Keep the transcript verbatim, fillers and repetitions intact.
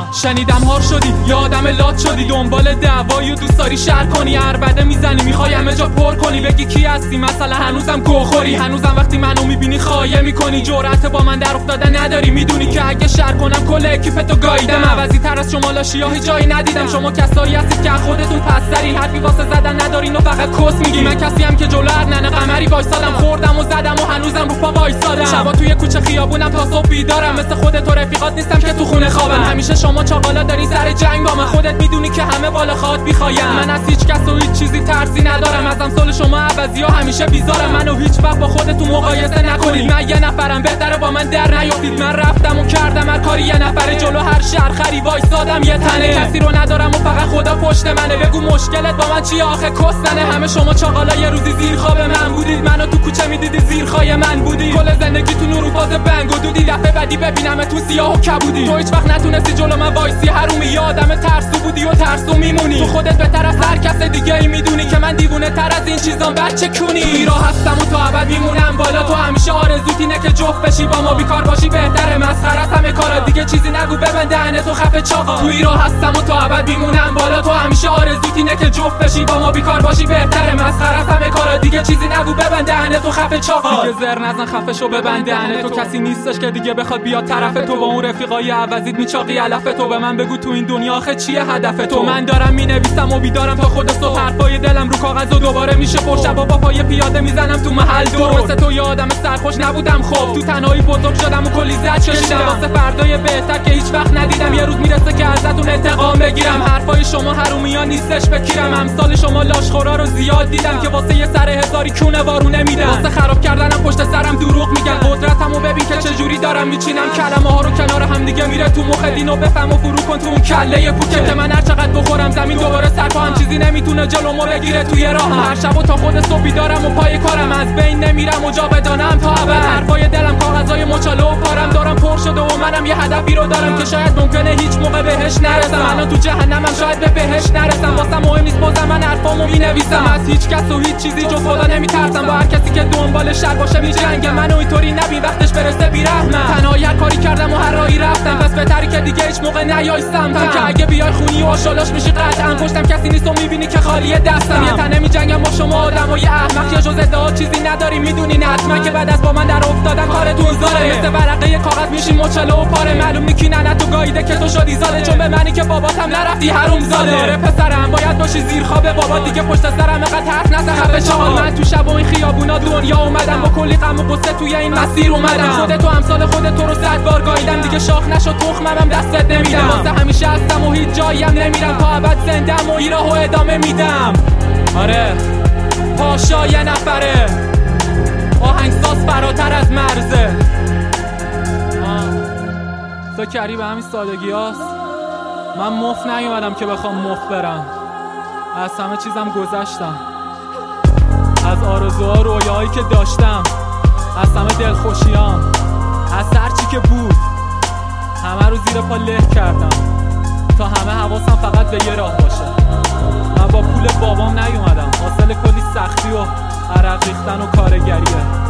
شنیدم هار شدی یادم لات شدی، دنبال دعوایی و دوست داری شهر کنی، عربده میزنی میخوای همه جا پر کنی، بگی کی هستی مثلا هنوزم گوخوری، هنوزم وقتی منو میبینی خایه میکنی، جرأت با من در افتادن نداری، میدونی که اگه شهر کنم کل اکیپتو گاییدم، عوضی تر از شما لاشیاهی جایی ندیدم، شما کسایی هستید که خودتون پسترین، حرفی واسه زدن ندارین و فقط کس میگی، من کسی ام که جلو هر ننه قمری وایسادم، خوردم و زدم و هنوزم رو پا وایسادم، شبا توی کوچه خیابونم تا صبح بیدارم، مثل خودت و رفیقات نیستم که تو خونه خوابم، همیشه شما چاقالا دارین سر جنگ با من، خودت میدونی که همه بالا خواد بیخوایم، من از هیچ کس و هیچ چیزی ترسی ندارم، از امثال شما عوضی‌ها همیشه بیزارم، منو هیچ وقت با خودتون مقایسه نکنید، من یه نفرم بهتره با من در نیافتید، من رفتم و کردم هر کاری یه نفره، جلو هر شهر خری وایسادم یه تنه، کسی رو ندارم و فقط خدا پشت منه، بگو مشکلت با من چیه آخه کستنه، همه شما چاقالا یه روزی زیر خواب من بودید، منو تو کوچه میدیدی زیر خای من بودی، کل زندگی تو نور و فاز بنگ و دودی، دفعه بعدی ببینم تو سیاه و کبودی، تو هیچ وقت نتونستی جلو من وایسی، حرومی یه آدم ترسو بودی و ترسو میمونی، تو خودت بهتر از هر کس دیگه ای میدونی که من دیوونه تر از این چیزام بچه کونی، توی راه هستم و تا ابد میمونم بالا، تو همیشه آرزوت اینه که جفت بشی با ما، بیکار باشی بهتره، مسخره است همه کارا، دیگه چیزی نگو ببند دهنت تو خفه چاقا، توی راه هستم و تا ابد میمونم بالا، تو همیشه آرزوت اینه که جفت بشی با ما، بیکار باشی بهتره، مسخره است همه کارا، دیگه چیزی نگو ببند دهنت تو خفه چاقا، دیگه زر نزن خفه شو ببند دهنت تو، کسی نیستش که دیگه بخواد بیاد طرف تو، با اون رفیقای عوضیت میچاقی علف تو، به من بگو تو این دنیا آخه چیه هدف تو، من دارم مینویسم و بیدارم تا خود صبح، حرفای دلم رو کاغذ و دوباره میشه پر، شبا با پای پیاده میزنم تو محل دور، واسه تو یه آدم سرخوش نبودم، خب تو تنهایی بزرگ شدم و کلی زد کشیدم، واسه فردای بهتر که هیچ وقت ندیدم، یه روز میرسه که ازتون انتقام بگیرم، حرفای شما حرومیا نیستش بکیرم، امثال شما لاشخورا رو زیاد دیدم که واسه یه سر هزاری کونه وارونه میدم، واسه خراب کردنم پشت سرم دروغ میگن، قدرتمو ببین که چجوری دارم میچینم، کلمه ها رو کنار هم دیگه میره تو مخ دینو بفهم و فرو کن تو اون کله پوکه، که من هر چقدر بخورم زمین دوباره سر پاهم، چیزی نمیتونه جلومو بگیره توی راهم، هر شب و تا خود صبح بیدارم و پای کارم، از بین نمیرم و جا بدانم تا ابد، حرفای دلم کاغذای مچاله و پارم، دارم پر شده و منم یه هدفی رو دارم که شاید ممکنه هیچ موقع بهش نرسم، الان تو جهنمم شاید به بهش نرسم، واسه مهم نیست بازم من حرفامو مینویسم، از هیچ کس و هیچ چیزی جز خدا نمیترسم، با هر کسی که دنبال شر باشه میجنگم، منو اینطوری نبین وقتش برسه بیرحمم، تنهایی هر کاری کردم و هر راهی رفتم، پس بهتری که دیگه هیچ موقع نیای سمتم، که اگه بیای خونی و آشالاش میشی قطعا، پشتم کسی نیست و میبینی که خالی دستم، یه تنه میجنگم با شما آدمای احمق، یا جز ادعا چیزی نداری میدونین حتما که بعد از با من در افتادن کارتون زاره، مثل ورقه کاغذ میشین مچاله و پاره، معلوم نیکی نه تو گاییده که تو شدی زاده، چون به منی که باباتم نرفتی حروم زاده، آره پسرم باید باشی زیر خواب بابا، دیگه پشت سرم اینقدر حرف نزن خفه چاقال، من تو شب و این خیابونا دنیا اومدم، با کلی غم و غصه توی این مسیر اومدم، خودت و امثال خودت تو رو صد بار گاییدم، دیگه شاخ نشو تخمم دستت نمیدم، واسه همیشه هستم و هیچ جاییم نمیرم، تا ابد زندم و این راهو ادامه میدم، آره پاشا یه نفره، آهنگساز فراتر از مرزه، فکر کردی به همین سادگی هست؟ من مفت نیومدم که بخوام مفت برم، از همه چیزم گذشتم، از آرزوها رویاهایی که داشتم، از همه دلخوشیام، از هرچی که بود، همه رو زیر پا له کردم تا همه حواسم فقط به یه راه باشه، من با پول بابام نیومدم، حاصل کلی سختی و عرق ریختن و کارگریه،